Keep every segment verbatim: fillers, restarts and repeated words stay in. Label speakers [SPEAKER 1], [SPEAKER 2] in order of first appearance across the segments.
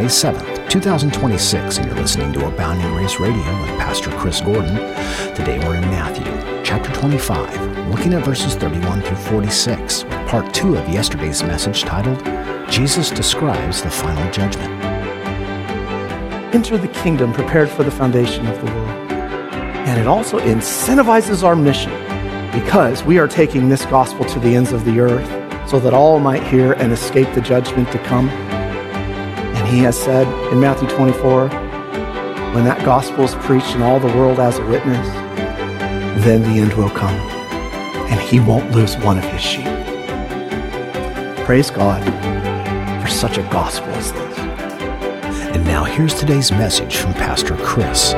[SPEAKER 1] seventh, twenty twenty-six, and you're listening to Abounding Grace Radio with Pastor Chris Gordon. Today we're in Matthew, chapter twenty-five, looking at verses thirty-one through forty-six, with part two of yesterday's message titled, Jesus Describes the Final Judgment.
[SPEAKER 2] Enter the kingdom prepared for the foundation of the world. And it also incentivizes our mission because we are taking this gospel to the ends of the earth so that all might hear and escape the judgment to come. And he has said in Matthew twenty-four, when that gospel is preached in all the world as a witness, then the end will come and he won't lose one of his sheep. Praise God for such a gospel as this.
[SPEAKER 1] And now here's today's message from Pastor Chris.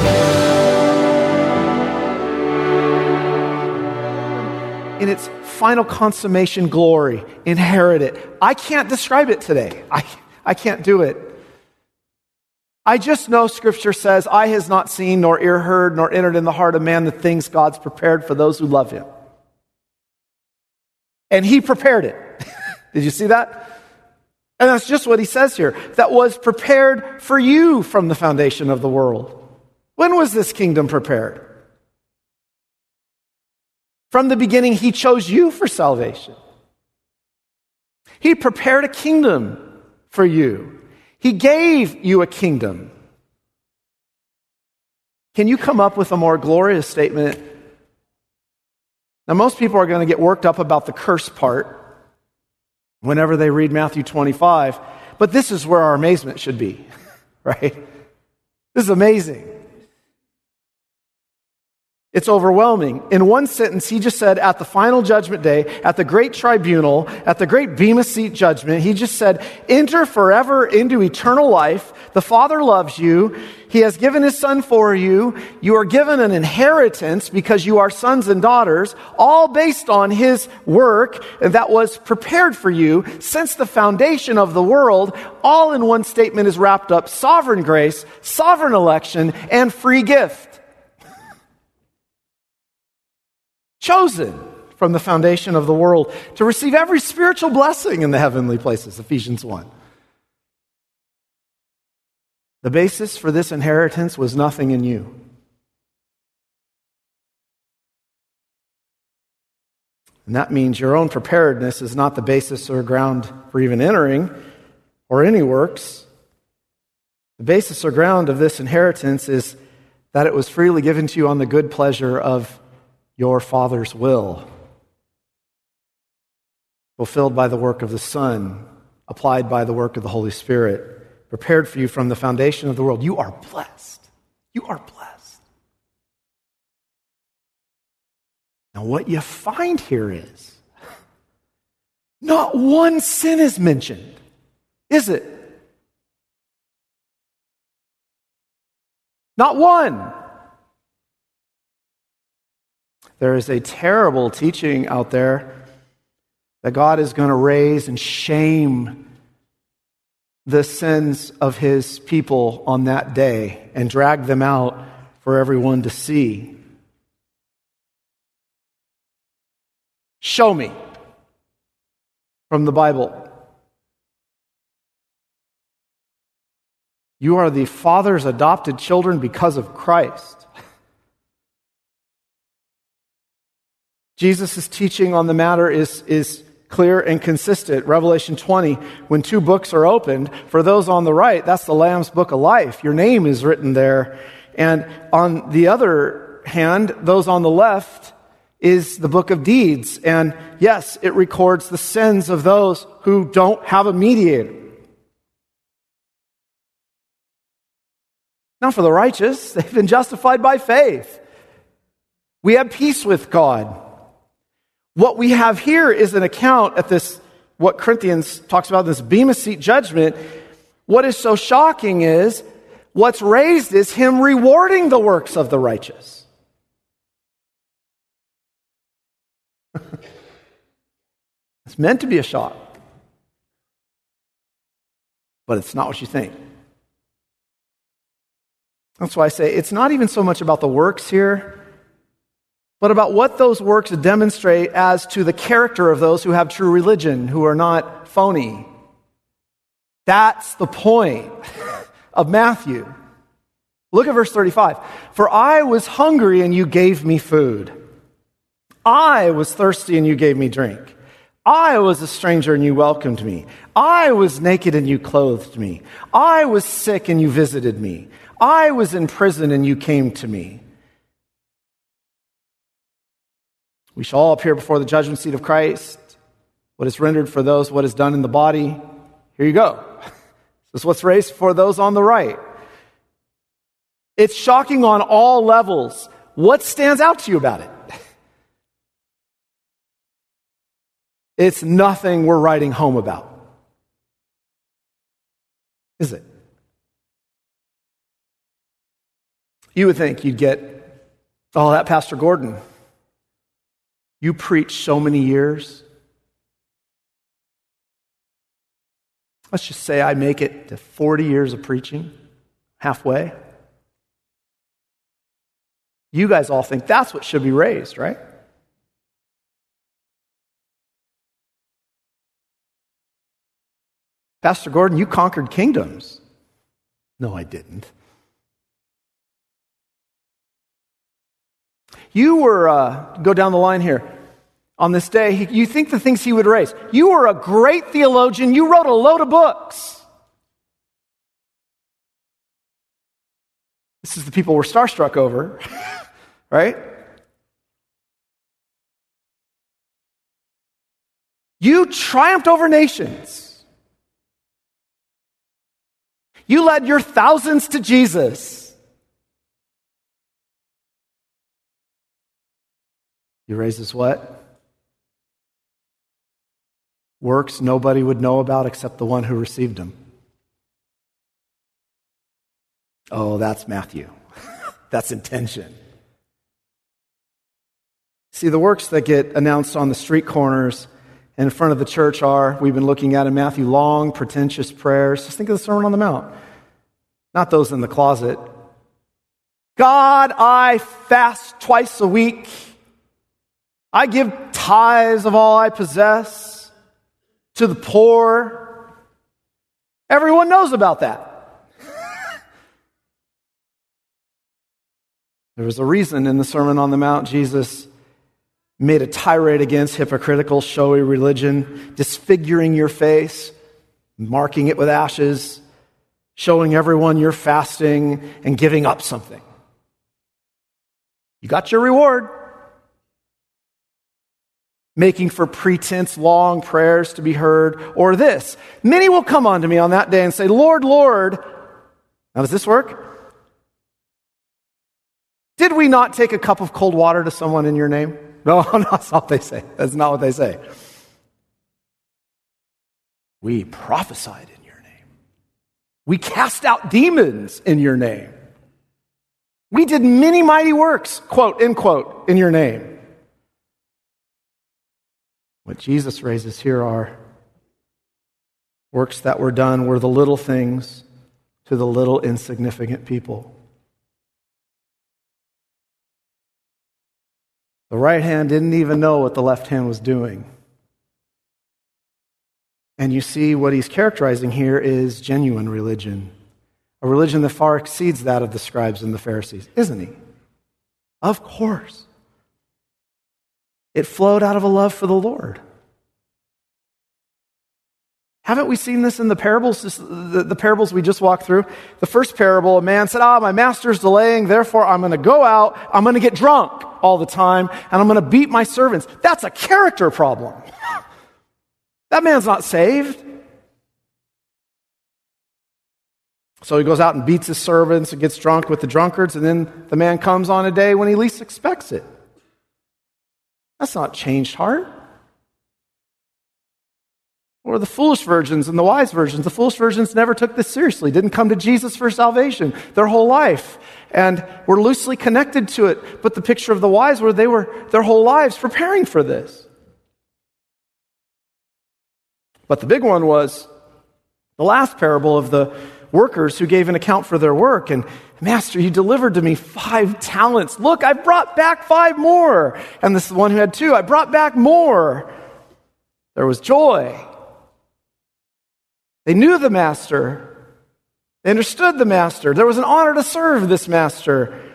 [SPEAKER 2] In its final consummation glory, inherit it. I can't describe it today. I, I can't do it. I just know Scripture says, eye has not seen, nor ear heard, nor entered in the heart of man the things God's prepared for those who love him. And he prepared it. Did you see that? And that's just what he says here. That was prepared for you from the foundation of the world. When was this kingdom prepared? From the beginning, he chose you for salvation. He prepared a kingdom for you. He gave you a kingdom. Can you come up with a more glorious statement? Now, most people are going to get worked up about the curse part whenever they read Matthew twenty-five, but this is where our amazement should be, right? This is amazing. It's overwhelming. In one sentence, he just said, at the final judgment day, at the great tribunal, at the great Bema seat judgment, he just said, enter forever into eternal life. The Father loves you. He has given his Son for you. You are given an inheritance because you are sons and daughters, all based on his work that was prepared for you since the foundation of the world. All in one statement is wrapped up: sovereign grace, sovereign election, and free gift. Chosen from the foundation of the world to receive every spiritual blessing in the heavenly places, Ephesians one. The basis for this inheritance was nothing in you. And that means your own preparedness is not the basis or ground for even entering or any works. The basis or ground of this inheritance is that it was freely given to you on the good pleasure of your Father's will, fulfilled by the work of the Son, applied by the work of the Holy Spirit, prepared for you from the foundation of the world. You are blessed. You are blessed. Now, what you find here is not one sin is mentioned, is it? Not one. There is a terrible teaching out there that God is going to raise and shame the sins of his people on that day and drag them out for everyone to see. Show me from the Bible. You are the Father's adopted children because of Christ. Jesus' teaching on the matter is, is clear and consistent. Revelation twenty, when two books are opened, for those on the right, that's the Lamb's Book of Life. Your name is written there. And on the other hand, those on the left is the Book of Deeds. And yes, it records the sins of those who don't have a mediator. Now for the righteous, they've been justified by faith. We have peace with God. What we have here is an account at this, what Corinthians talks about, this Bema seat judgment. What is so shocking is, what's raised is him rewarding the works of the righteous. It's meant to be a shock. But it's not what you think. That's why I say it's not even so much about the works here, but about what those works demonstrate as to the character of those who have true religion, who are not phony. That's the point of Matthew. Look at verse thirty-five. For I was hungry and you gave me food. I was thirsty and you gave me drink. I was a stranger and you welcomed me. I was naked and you clothed me. I was sick and you visited me. I was in prison and you came to me. We shall all appear before the judgment seat of Christ. What is rendered for those, what is done in the body. Here you go. This is what's raised for those on the right. It's shocking on all levels. What stands out to you about it? It's nothing we're writing home about. Is it? You would think you'd get, oh, that Pastor Gordon, you preached so many years. Let's just say I make it to forty years of preaching, halfway. You guys all think that's what should be raised, right? Pastor Gordon, you conquered kingdoms. No, I didn't. You were, uh, go down the line here. On this day, he, you think the things he would raise. You were a great theologian. You wrote a load of books. This is the people we're starstruck over, right? You triumphed over nations. You led your thousands to Jesus. You raised us what? Works nobody would know about except the one who received them. Oh, that's Matthew. That's intention. See, the works that get announced on the street corners and in front of the church are, we've been looking at in Matthew, long, pretentious prayers. Just think of the Sermon on the Mount. Not those in the closet. God, I fast twice a week. I give tithes of all I possess to the poor. Everyone knows about that. There was a reason in the Sermon on the Mount Jesus made a tirade against hypocritical, showy religion, disfiguring your face, marking it with ashes, showing everyone you're fasting and giving up something. You got your reward. Making for pretense long prayers to be heard. Or this, many will come unto me on that day and say, Lord, Lord. Now, does this work? Did we not take a cup of cold water to someone in your name? No, that's not what they say. That's not what they say. We prophesied in your name. We cast out demons in your name. We did many mighty works, quote, end quote, in your name. What Jesus raises here are works that were done were the little things to the little insignificant people. The right hand didn't even know what the left hand was doing. And you see what he's characterizing here is genuine religion. A religion that far exceeds that of the scribes and the Pharisees, isn't he? Of course. It flowed out of a love for the Lord. Haven't we seen this in the parables, the, the parables we just walked through? The first parable, a man said, ah, my master's delaying, therefore I'm going to go out, I'm going to get drunk all the time, and I'm going to beat my servants. That's a character problem. That man's not saved. So he goes out and beats his servants and gets drunk with the drunkards, and then the man comes on a day when he least expects it. That's not changed heart. Or the foolish virgins and the wise virgins. The foolish virgins never took this seriously, didn't come to Jesus for salvation their whole life, and were loosely connected to it. But the picture of the wise were they were their whole lives preparing for this. But the big one was the last parable of the workers who gave an account for their work. And, Master, you delivered to me five talents. Look, I brought back five more. And this is the one who had two. I brought back more. There was joy. They knew the master. They understood the master. There was an honor to serve this master. I'm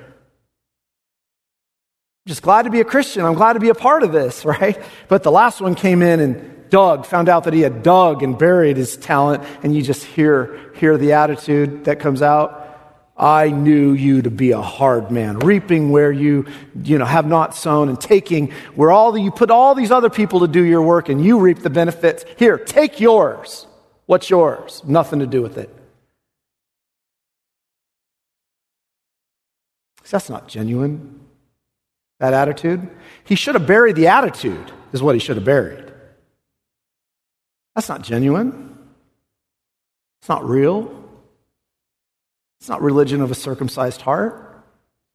[SPEAKER 2] just glad to be a Christian. I'm glad to be a part of this, right? But the last one came in and dug, found out that he had dug and buried his talent, and you just hear, hear the attitude that comes out. I knew you to be a hard man, reaping where you, you know, have not sown, and taking where all the, you put all these other people to do your work, and you reap the benefits. Here, take yours. What's yours? Nothing to do with it. That's not genuine, that attitude. He should have buried the attitude, is what he should have buried. That's not genuine. It's not real. It's not religion of a circumcised heart.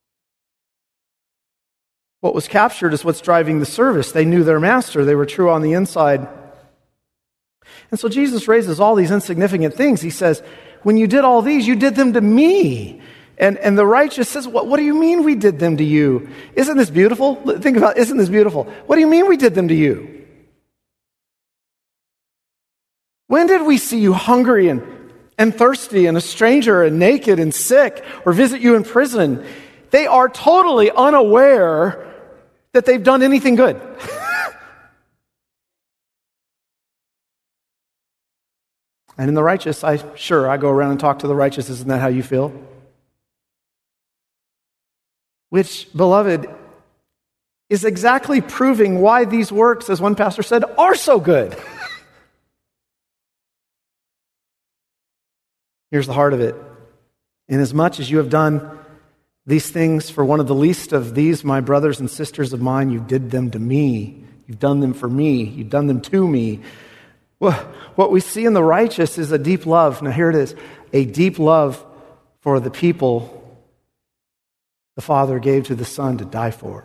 [SPEAKER 2] What was captured is what's driving the service. They knew their master. They were true on the inside. And so Jesus raises all these insignificant things. He says, when you did all these, you did them to me. And, and the righteous says, what, what do you mean we did them to you? Isn't this beautiful? Think about, isn't this beautiful? What do you mean we did them to you? When did we see you hungry and, and thirsty and a stranger and naked and sick, or visit you in prison? They are totally unaware that they've done anything good. And in the righteous, I sure, I go around and talk to the righteous. Isn't that how you feel? Which, beloved, is exactly proving why these works, as one pastor said, are so good. Here's the heart of it. Inasmuch as you have done these things for one of the least of these, my brothers and sisters of mine, you did them to me. You've done them for me. You've done them to me. Well, what we see in the righteous is a deep love. Now here it is. A deep love for the people the Father gave to the Son to die for.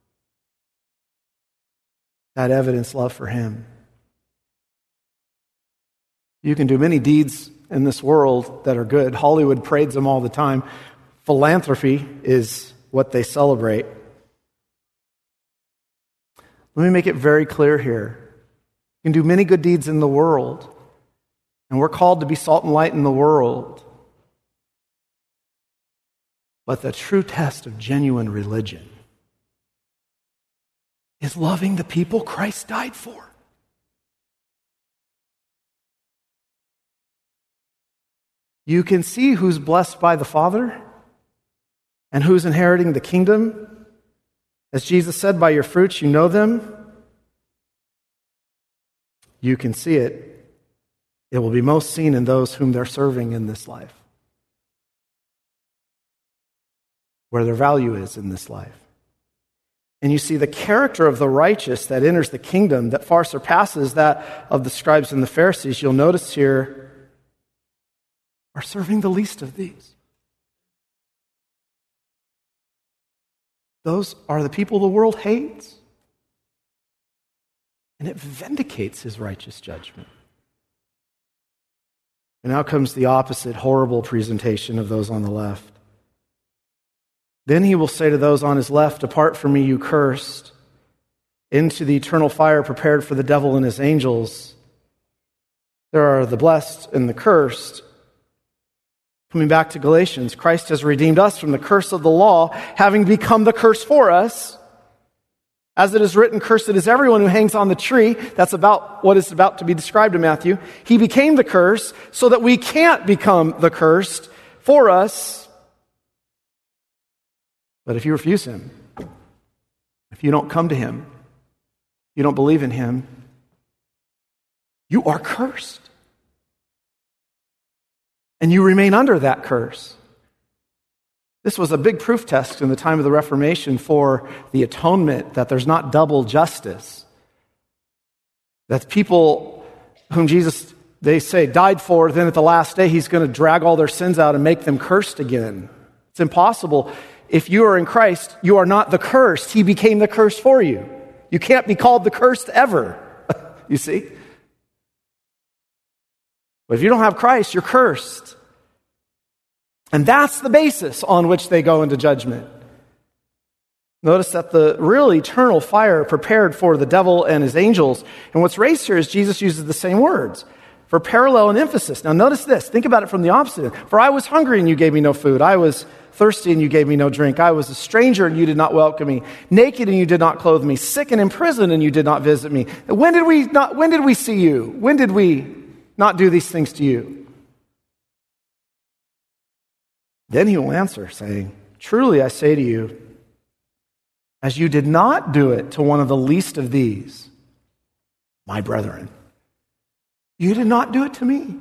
[SPEAKER 2] That evidence love for Him. You can do many deeds in this world that are good. Hollywood parades them all the time. Philanthropy is what they celebrate. Let me make it very clear here. You can do many good deeds in the world, and we're called to be salt and light in the world. But the true test of genuine religion is loving the people Christ died for. You can see who's blessed by the Father and who's inheriting the kingdom. As Jesus said, by your fruits you know them. You can see it. It will be most seen in those whom they're serving in this life, where their value is in this life. And you see the character of the righteous that enters the kingdom that far surpasses that of the scribes and the Pharisees. You'll notice here, are serving the least of these. Those are the people the world hates. And it vindicates his righteous judgment. And now comes the opposite horrible presentation of those on the left. Then he will say to those on his left, depart from me, you cursed, into the eternal fire prepared for the devil and his angels. There are the blessed and the cursed. Coming back to Galatians, Christ has redeemed us from the curse of the law, having become the curse for us. As it is written, cursed is everyone who hangs on the tree. That's about what is about to be described in Matthew. He became the curse so that we can't become the cursed for us. But if you refuse him, if you don't come to him, you don't believe in him, you are cursed. And you remain under that curse. This was a big proof test in the time of the Reformation for the atonement, that there's not double justice. That people whom Jesus, they say, died for, then at the last day he's going to drag all their sins out and make them cursed again. It's impossible. If you are in Christ, you are not the cursed. He became the curse for you. You can't be called the cursed ever. You see? But if you don't have Christ, you're cursed. And that's the basis on which they go into judgment. Notice that the real eternal fire prepared for the devil and his angels. And what's raised here is Jesus uses the same words. for parallel and emphasis. Now notice this. Think about it from the opposite. For I was hungry and you gave me no food. I was thirsty and you gave me no drink. I was a stranger and you did not welcome me. Naked and you did not clothe me. Sick and in prison and you did not visit me. When did we not, when did we see you? When did we not do these things to you? Then he will answer, saying, truly I say to you, as you did not do it to one of the least of these, my brethren, you did not do it to me.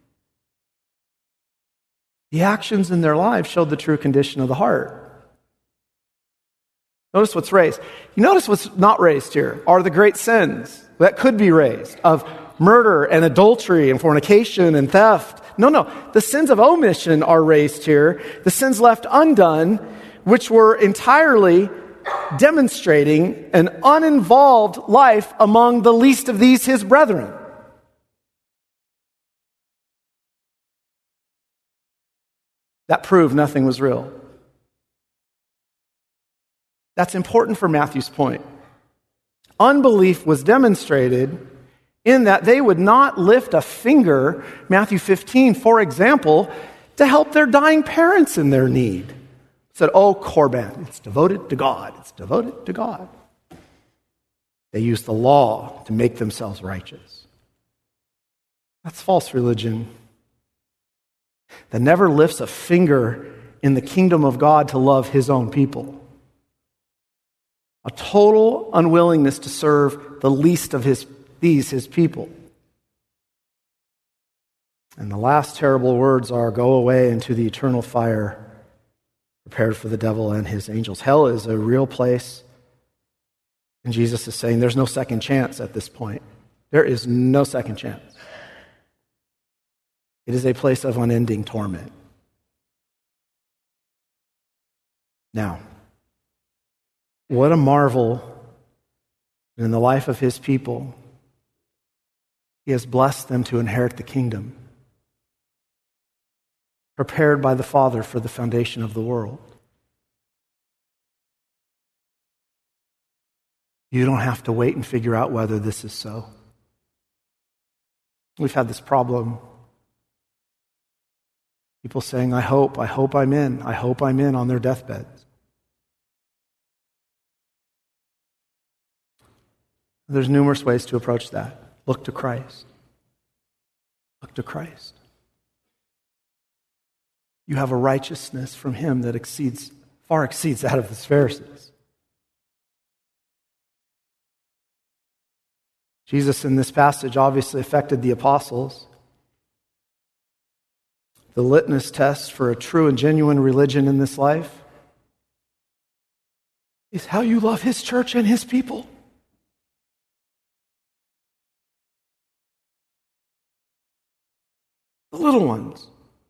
[SPEAKER 2] The actions in their lives showed the true condition of the heart. Notice what's raised. You notice what's not raised here are the great sins that could be raised of murder and adultery and fornication and theft. No, no. The sins of omission are raised here. The sins left undone, which were entirely demonstrating an uninvolved life among the least of these, his brethren. That proved nothing was real. That's important for Matthew's point. Unbelief was demonstrated in that they would not lift a finger, Matthew fifteen, for example, to help their dying parents in their need. Said, oh, Korban, it's devoted to God. It's devoted to God. They used the law to make themselves righteous. That's false religion. That never lifts a finger in the kingdom of God to love his own people. A total unwillingness to serve the least of his these, his people. And the last terrible words are, go away into the eternal fire prepared for the devil and his angels. Hell is a real place. And Jesus is saying there's no second chance at this point. There is no second chance. It is a place of unending torment. Now, what a marvel in the life of his people. He has blessed them to inherit the kingdom, prepared by the Father for the foundation of the world. You don't have to wait and figure out whether this is so. We've had this problem. People saying, I hope, I hope I'm in, I hope I'm in on their deathbeds. There's numerous ways to approach that. Look to Christ. Look to Christ. You have a righteousness from him that exceeds, far exceeds that of the Pharisees. Jesus in this passage obviously affected the apostles. The litmus test for a true and genuine religion in this life is how you love his church and his people. The little ones.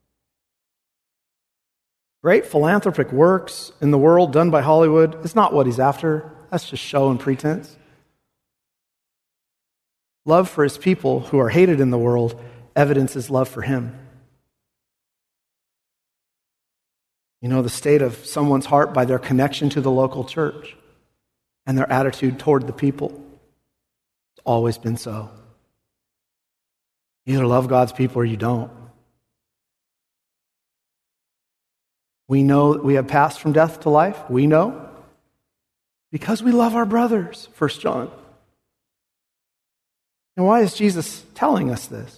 [SPEAKER 2] Great philanthropic works in the world done by Hollywood is not what he's after. That's just show and pretense. Love for his people who are hated in the world evidences love for him. You know the state of someone's heart by their connection to the local church and their attitude toward the people. It's always been so. You either love God's people or you don't. We know that we have passed from death to life. We know because we love our brothers, First John. And why is Jesus telling us this?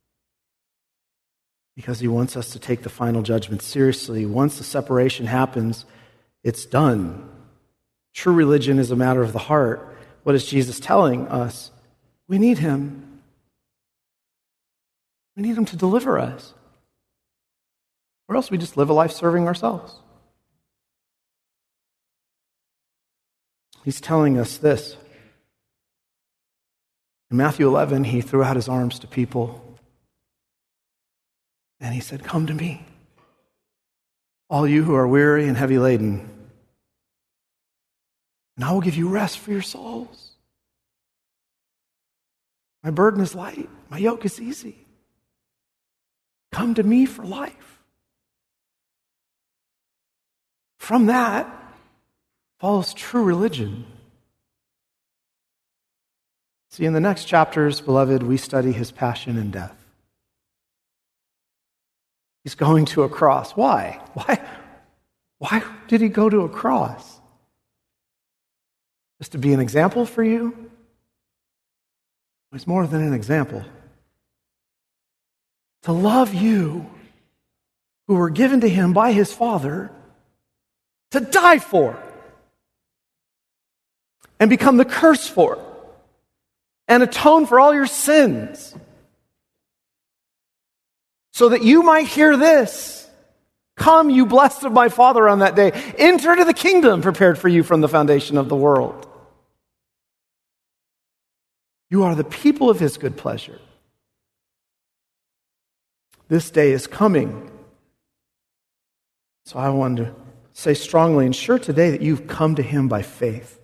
[SPEAKER 2] Because he wants us to take the final judgment seriously. Once the separation happens, it's done. True religion is a matter of the heart. What is Jesus telling us? We need him. We need him to deliver us. Or else we just live a life serving ourselves. He's telling us this. In Matthew eleven, he threw out his arms to people and he said, come to me, all you who are weary and heavy laden, and I will give you rest for your souls. My burden is light, my yoke is easy. Come to me for life. From that follows true religion. See, in the next chapters, beloved, we study his passion and death. He's going to a cross. Why? Why? Why did he go to a cross? Just to be an example for you? It's more than an example. To love you, who were given to him by his Father, to die for, and become the curse for, and atone for all your sins, so that you might hear this: "Come, you blessed of my Father," on that day, "enter into the kingdom prepared for you from the foundation of the world." You are the people of his good pleasure. This day is coming. So I want to say strongly and sure today that you've come to him by faith.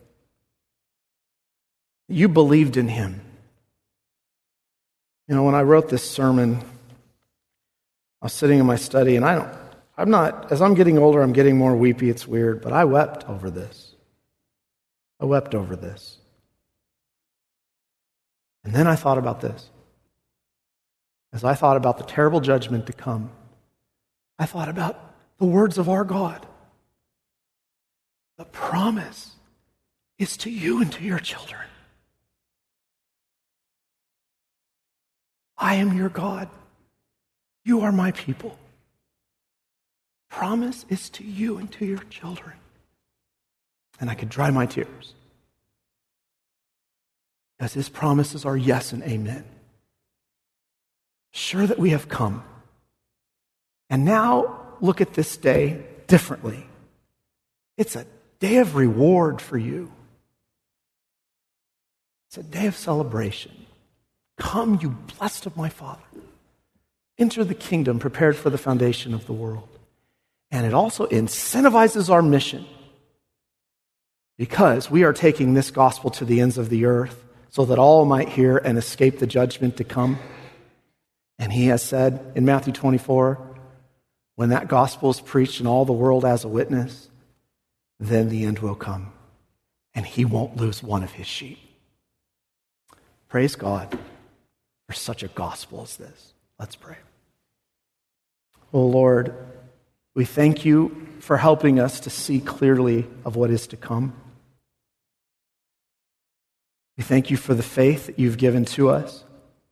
[SPEAKER 2] You believed in him. You know, when I wrote this sermon, I was sitting in my study, and I don't, I'm not, as I'm getting older, I'm getting more weepy. It's weird, but I wept over this. I wept over this. And then I thought about this. As I thought about the terrible judgment to come, I thought about the words of our God. The promise is to you and to your children. I am your God. You are my people. Promise is to you and to your children. And I could dry my tears, because his promises are yes and amen. Sure that we have come. And now look at this day differently. It's a day of reward for you. It's a day of celebration. Come, you blessed of my Father. Enter the kingdom prepared for the foundation of the world. And it also incentivizes our mission, because we are taking this gospel to the ends of the earth so that all might hear and escape the judgment to come. And he has said in Matthew twenty-four, when that gospel is preached in all the world as a witness, then the end will come, and he won't lose one of his sheep. Praise God for such a gospel as this. Let's pray. Oh Lord, we thank you for helping us to see clearly of what is to come. We thank you for the faith that you've given to us.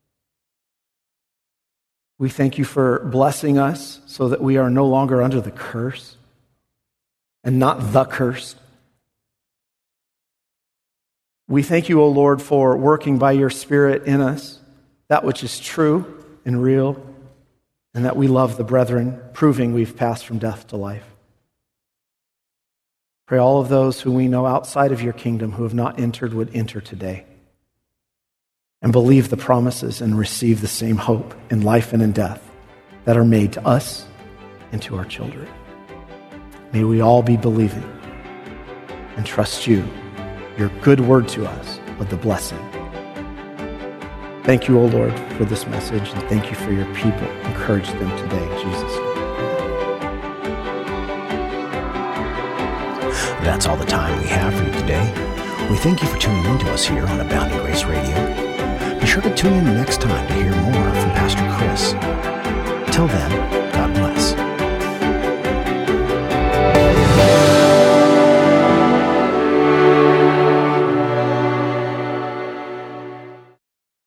[SPEAKER 2] We thank you for blessing us so that we are no longer under the curse and not the cursed. We thank you, O Lord, for working by your Spirit in us that which is true and real, and that we love the brethren, proving we've passed from death to life. Pray all of those who we know outside of your kingdom who have not entered would enter today and believe the promises and receive the same hope in life and in death that are made to us and to our children. May we all be believing and trust you, your good word to us of the blessing. Thank you, O Lord, for this message, and thank you for your people. Encourage them today, in Jesus' name.
[SPEAKER 1] That's all the time we have for you today. We thank you for tuning in to us here on Abounding Grace Radio. Be sure to tune in next time to hear more from Pastor Chris. Till then,